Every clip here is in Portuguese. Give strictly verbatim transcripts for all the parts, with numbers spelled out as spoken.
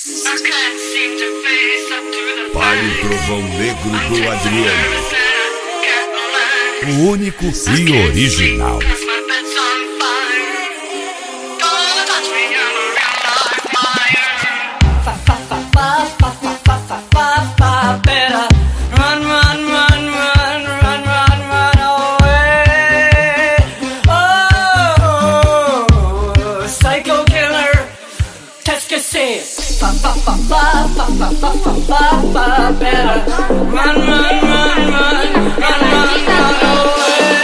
Palio Trovão Negro do Adriano, o único e original. Fa fa fa fa fa fa fa fa fa fa better run run run run run run run away.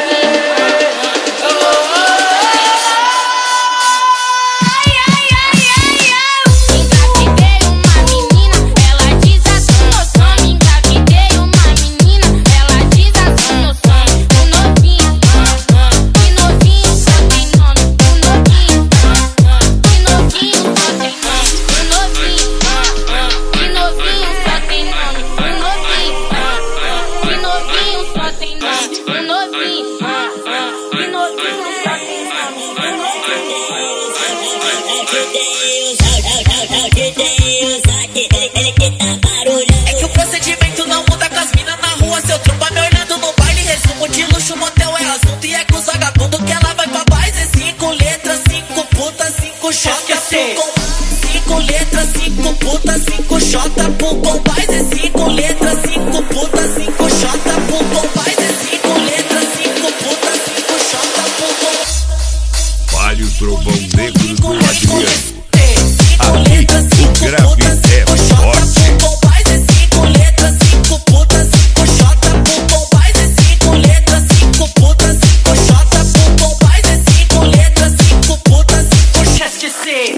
É que o procedimento não muda com as minas na rua. Seu tromba me olhando no baile, resumo de luxo, motel é assunto. E é com os vagabundos que ela vai pra paz. É cinco letras, cinco putas, cinco chota pro com... Cinco letras, cinco putas, cinco chota pro compás. É cinco letras, cinco putas, cinco chota pro compás. É cinco letras, cinco putas, cinco chota pro compás. Palio Trovão Negro do Adriano. Aqui o grave é forte. Cinco letras, cinco putas, cinco chota pro compás. É cinco letras, cinco putas, cinco chota pro compás. É cinco letras, cinco putas, cinco chota. Esqueci.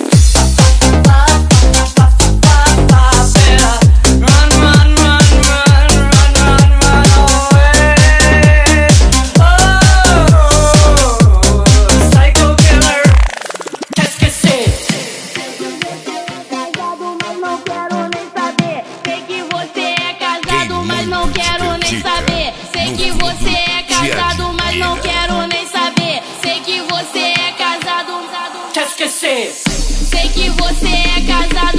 Esqueci. Sei que você é casado.